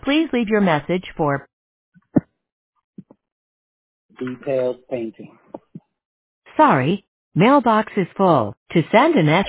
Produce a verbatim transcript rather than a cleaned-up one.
Please leave your message for Detailed painting. sorry, mailbox is full. To send an